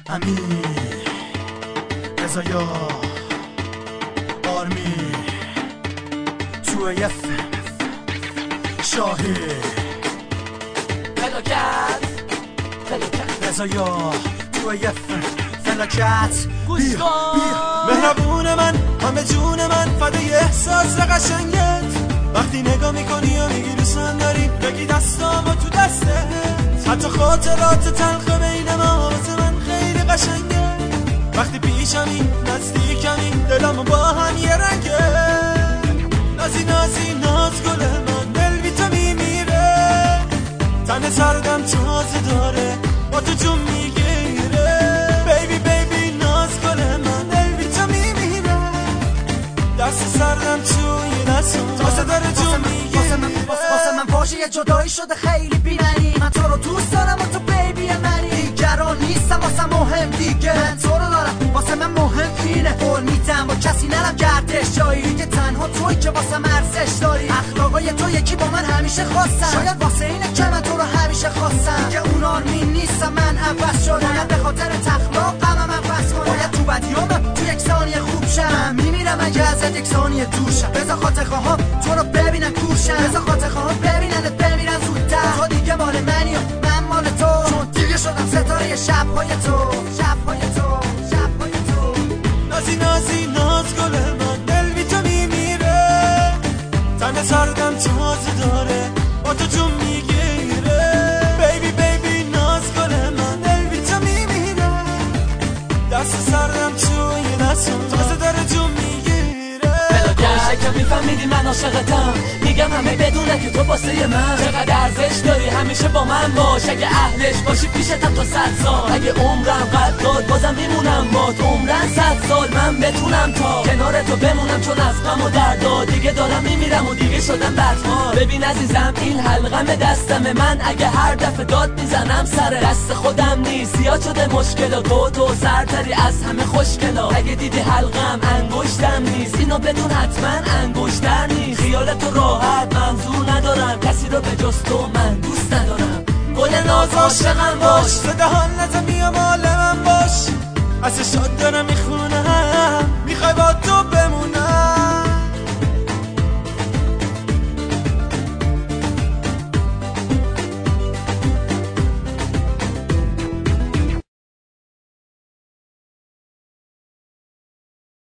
امیر رضایا آرمی تو FM شاهی فلاکت رضایا تو FM فلاکت گوش کن مهربون من همه جون من فدای احساس قشنگت وقتی نگاه میکنی و میگی دوستم داری بگی دستامو تو دستت حتی خاطرات تلخ بین ما واسه من خیلی قشنگه وقتی پیشمی نزدیکمی دلمو با هم یه رنگه نازی نازی ناز گل من دل بی تو میمیره تن سردم تازه داره با تو جون میگیره بیبی بیبی ناز گل من دل بی تو میمیره دست سردم توی دستم تازه داره جون میگیره واسه من فاجعه جدایی شده خیلی بی‌معنی من تو رو دوست دارم و تو بیبی منی دیگران نیستم واسه مهم دیگه من تو رو دارم واسه من مهم اینه قول میدم با کسی نرم گردش جایی دیگه تنها توی که واسه من ارزش داری اخلاقای تو یکی با من همیشه خواستم شاید واسه اینه که من تو رو همیشه خواستم که اون آرمین نیستم من عوض شدم باید به خاطر تخلاق غمم عوض کنم باید تو بدیامم تو یک ثانیه خوب شم میمیرم اگه ازت یک ثانیه دور شم بذار خاطر خواهم تو رو ببینن کورشم بذار خاطر خواهم ببیننت بمیرن زودتر تو دیگه مال منی و من مال تو چون دیگه شدم ستاره شب‌های تو شب‌های تو شب‌های تو نازی نازی ناز گل من دل بی تو میمیره تن سردم تازه داره با تو جون میگیره بیبی بیبی ناز گل من دل بی تو میمیره دست سردم توی دستم تازه داره جون میگیره که میفهمیدی من عاشقتم میگم همه بدونه که تو واسه من چقدر ارزش داری همیشه با من باش اگه اهلش باشی پیشتم تا 100 سال اگه عمرم قد داد بازم میمونم با تو عمرن 100 سال من بتونم تا کنار تو بمونم چون از غم و دردا دیگه دارم میمیرم و دیگه شدم بدحال ببین عزیزم این حلقم دستمه من اگه هر دفعه داد میزنم سر دست خودم نیست زیاد شده مشکل تو سرتری از همه خوشگلا اگه دیدی حلقم انگشتم نیست اینو بدون حتما انگشتر نیست خیالت تو راحت منظور ندارم کسی رو به جز تو من دوست ندارم گل ناز عاشقم باش صدا حالت میا مال من باش از شاد دارم میخونم میخوای با تو